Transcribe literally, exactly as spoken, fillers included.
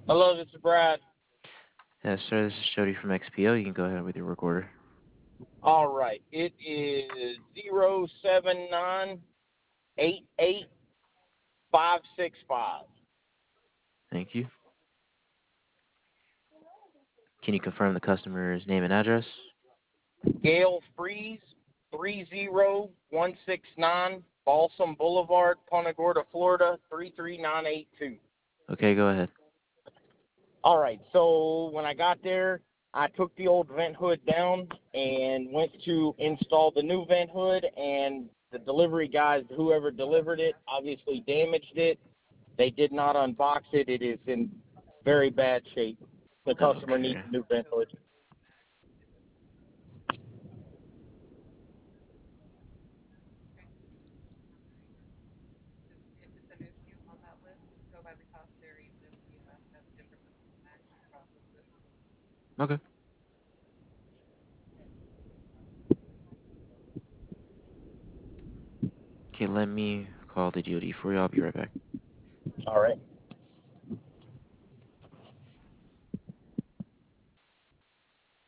Hello, this is Brad. Yes, sir. This is Jody from X P O. You can go ahead with your recorder. All right, it is zero seven nine eight eight five six five. Thank you. Can you confirm the customer's name and address? Gale Freeze, three zero one six nine Balsam Boulevard, Punta Gorda, Florida, three three nine eight two. Okay, go ahead. All right, so when I got there, I took the old vent hood down and went to install the new vent hood, and the delivery guys, whoever delivered it, obviously damaged it. They did not unbox it. It is in very bad shape. The customer needs Okay. a new vent hood. Okay. Okay, let me call the D O D for you. I'll be right back. All right.